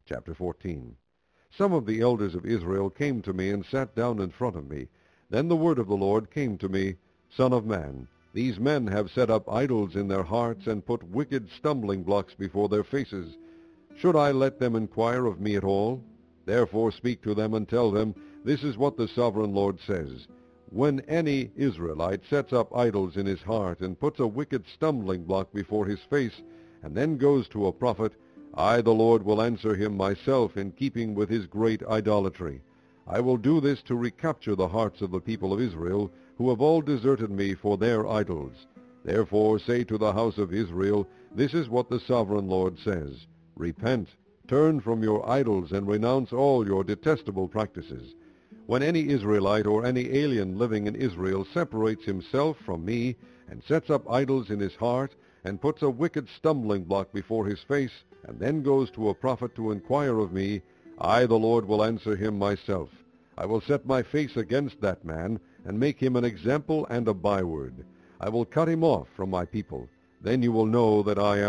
Chapter 14. Some of the elders of Israel came to me and sat down in front of me. Then the word of the Lord came to me, Son of man, these men have set up idols in their hearts and put wicked stumbling blocks before their faces. Should I let them inquire of me at all? Therefore speak to them and tell them, This is what the sovereign Lord says. When any Israelite sets up idols in his heart and puts a wicked stumbling block before his face, and then goes to a prophet, I, the Lord, will answer him myself in keeping with his great idolatry. I will do this to recapture the hearts of the people of Israel, who have all deserted me for their idols. Therefore say to the house of Israel, This is what the sovereign Lord says. Repent, turn from your idols, and renounce all your detestable practices. When any Israelite or any alien living in Israel separates himself from me, and sets up idols in his heart, and puts a wicked stumbling block before his face, and then goes to a prophet to inquire of me, I, the Lord, will answer him myself. I will set my face against that man, and make him an example and a byword. I will cut him off from my people. Then you will know that I am